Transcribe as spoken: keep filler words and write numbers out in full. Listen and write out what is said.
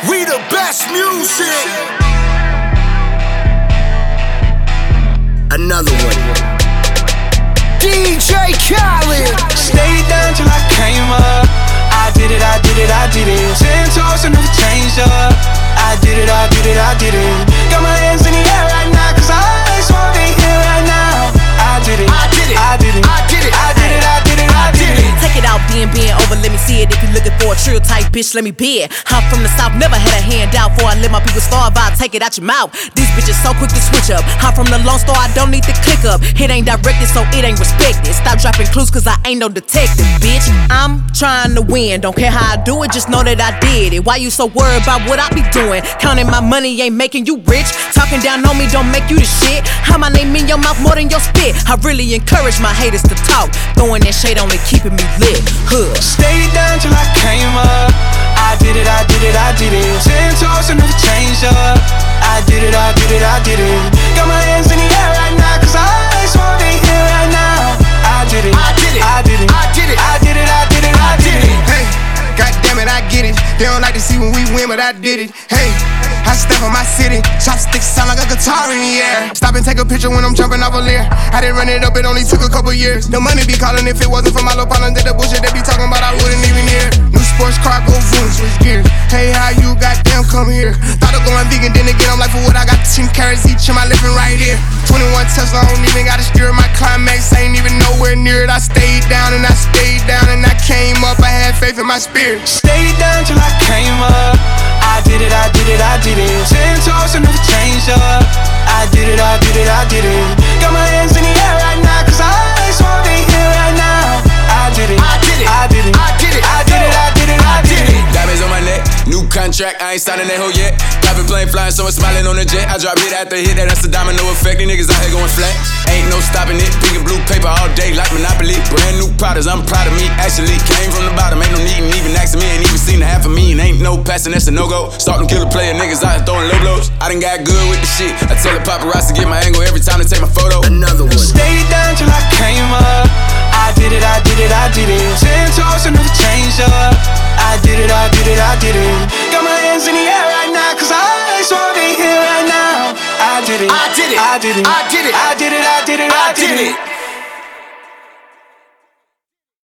We the best music. Another one. D J Khaled. Stayed down till I came up. I did it, I did it, I did it. Ten toes and never changed up. I did it, I did it, I did it. Got my hands in the air right now, cause I just wanna be here right now. I did it, I did it, I did it, I did it, I did it, I did it, I did it. Take it out, being, being over, let me see it. If you're looking for a trill type bitch, let me be it. I'm from the south, never had a handout. Before I let my people starve, I take it out your mouth. These bitches so quick to switch up. I'm from the Lone Star, I don't need to click up. It ain't directed, so it ain't respected. Stop dropping clues, cause I ain't no detective, bitch. I'm trying to win, don't care how I do it, just know that I did it. Why you so worried about what I be doing? Counting my money ain't making you rich. Talking down on me don't make you the shit. How my name in your mouth more than your spit. I really encourage my haters to talk. Throwing that shade only keeping me lit. Huh. Stayed down till I came up. I did it, I did it, I did it. Ten toes and never changed up. I did it, I did it, I did it. Got my hands in the air right now, cause I just wanna be here right now. I did it, I did it, I did it, I did it, I did it, I did it, I did it. Hey, goddamn it, I get it. They don't like to see when we win, but I did it. Hey, I step on my city. Chopsticks sound like a guitar in the air. Stop and take a picture when I'm jumping off a leer. I didn't run it up, it only took a couple years. The money be calling if it wasn't for my little partner. Did the bullshit they be talking about, I wouldn't even hear. New sports car, go zoom, switch gears. Hey, how you goddamn come here? Thought of going vegan, then again, I'm like, for what I got ten carrots each in my living right here. twenty-one Tesla, I don't even gotta steer. My climax ain't even nowhere near it. I stayed down and I stayed down and I came up. I had faith in my spirit. Stayed down till I came up. I did it, I did it, I did it. Ten toes and never changed up. I did it, I did it, I did it. Got my hands in the air right now, cause I just wanna be here right now. I did it, I did it, I did it, I did it, I did it, I did it, I did it. Diamonds on my neck, new contract, I ain't signing that hoe yet. Private plane flying, someone smiling on the jet. I drop hit after hit, that, that's the domino effect. These niggas out here going flat. Ain't no stopping it, pink and blue paper all day like Monopoly. Brand new products, I'm proud of me. Actually came from the bottom, ain't no need even asking me. Ain't even seen the half of me, and ain't no passing, that's a no-go. Starting killer player, niggas out here throwing low blows. I done got good with the shit. I tell the paparazzi to get my angle every time they take my photo. Another one. Stayed down till I came up. I did it, I did it, I did it. Ten toes and never changed up. I did it, I did it, I did it. Got my hands in the air right now, cause I just wanna be here right now. I did it, I did it, I did it, I did it, I did it, I did it, I did it.